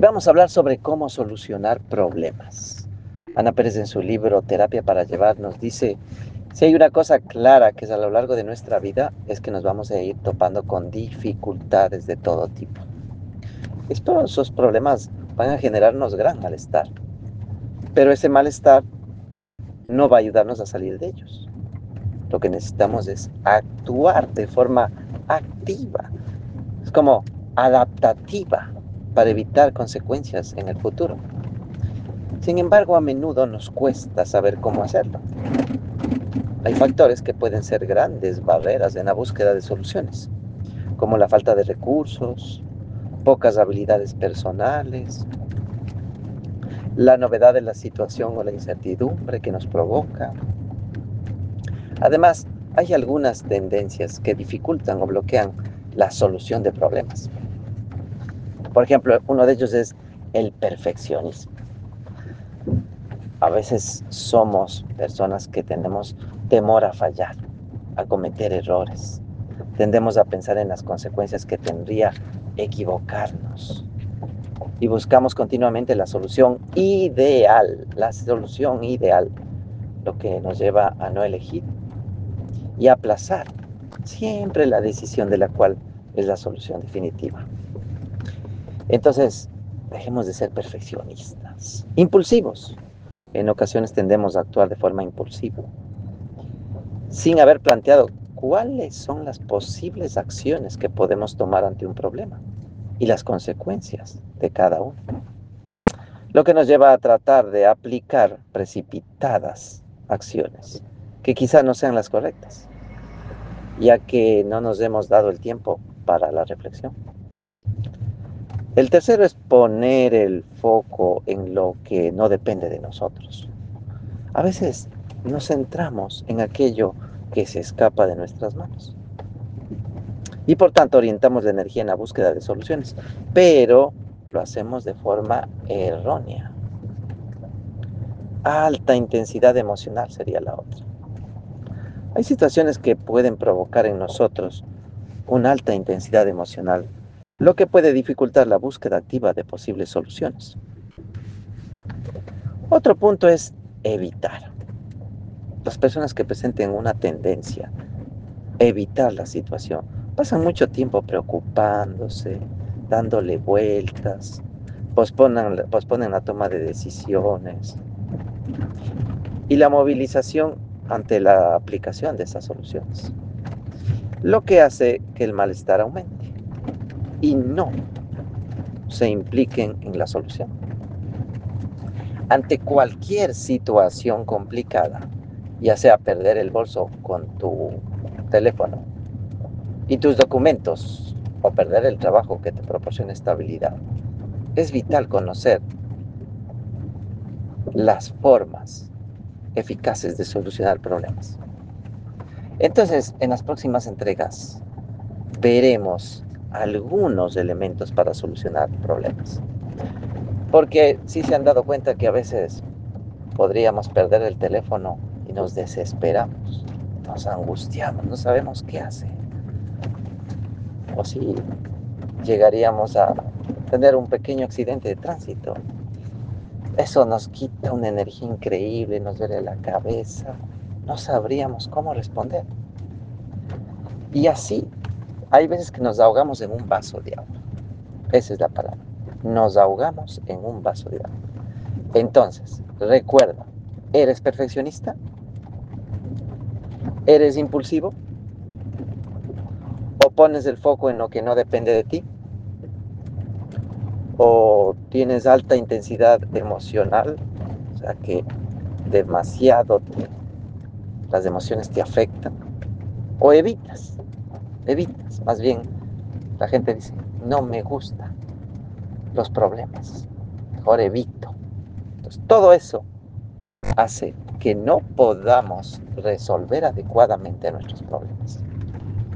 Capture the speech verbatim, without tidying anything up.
vamos a hablar sobre cómo solucionar problemas. Ana Pérez en su libro Terapia para Llevar nos dice, si hay una cosa clara que es a lo largo de nuestra vida, es que nos vamos a ir topando con dificultades de todo tipo. Estos problemas van a generarnos gran malestar, pero ese malestar no va a ayudarnos a salir de ellos. Lo que necesitamos es actuar de forma activa, es como adaptativa para evitar consecuencias en el futuro. Sin embargo, a menudo nos cuesta saber cómo hacerlo. Hay factores que pueden ser grandes barreras en la búsqueda de soluciones, como la falta de recursos, pocas habilidades personales, la novedad de la situación o la incertidumbre que nos provoca. Además, hay algunas tendencias que dificultan o bloquean la solución de problemas. Por ejemplo, uno de ellos es el perfeccionismo. A veces somos personas que tenemos temor a fallar, a cometer errores. Tendemos a pensar en las consecuencias que tendría equivocarnos. Y buscamos continuamente la solución ideal, la solución ideal, lo que nos lleva a no elegir y aplazar siempre la decisión de la cual es la solución definitiva. Entonces, dejemos de ser perfeccionistas, impulsivos. En ocasiones tendemos a actuar de forma impulsiva, sin haber planteado cuáles son las posibles acciones que podemos tomar ante un problema y las consecuencias de cada uno. Lo que nos lleva a tratar de aplicar precipitadas acciones, que quizá no sean las correctas, ya que no nos hemos dado el tiempo para la reflexión. El tercero es poner el foco en lo que no depende de nosotros. A veces nos centramos en aquello que se escapa de nuestras manos y por tanto orientamos la energía en la búsqueda de soluciones, pero lo hacemos de forma errónea. Alta intensidad emocional sería la otra. Hay situaciones que pueden provocar en nosotros una alta intensidad emocional, lo que puede dificultar la búsqueda activa de posibles soluciones. Otro punto es evitar. Las personas que presenten una tendencia a evitar la situación pasan mucho tiempo preocupándose, dándole vueltas, posponen, posponen la toma de decisiones y la movilización ante la aplicación de esas soluciones, lo que hace que el malestar aumente y no se impliquen en la solución. Ante cualquier situación complicada, ya sea perder el bolso con tu teléfono y tus documentos o perder el trabajo que te proporciona estabilidad, es vital conocer las formas eficaces de solucionar problemas. Entonces, en las próximas entregas veremos algunos elementos para solucionar problemas. Porque sí se han dado cuenta que a veces podríamos perder el teléfono y nos desesperamos, nos angustiamos, no sabemos qué hacer. O si llegaríamos a tener un pequeño accidente de tránsito, eso nos quita una energía increíble, nos duele la cabeza, no sabríamos cómo responder. Y así, hay veces que nos ahogamos en un vaso de agua. Esa es la palabra. Nos ahogamos en un vaso de agua. Entonces, recuerda, ¿eres perfeccionista? ¿Eres impulsivo? ¿O pones el foco en lo que no depende de ti? ¿O tienes alta intensidad emocional? O sea que demasiado te, las emociones te afectan. ¿O evitas? Evitas. Más bien, la gente dice, no me gustan los problemas. Mejor evito. Entonces, todo eso hace que no podamos resolver adecuadamente nuestros problemas.